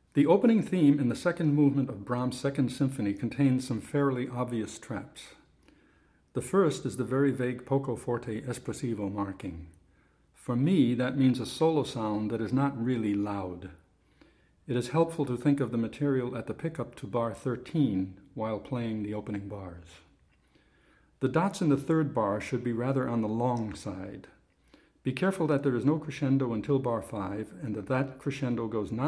The opening theme in the second movement of Brahms' Second Symphony contains some fairly obvious traps. The first is the very vague poco forte espressivo marking. For me, that means a solo sound that is not really loud. It is helpful to think of the material at the pickup to bar 13 while playing the opening bars. The dots in the third bar should be rather on the long side. Be careful that there is no crescendo until bar 5 and that crescendo goes not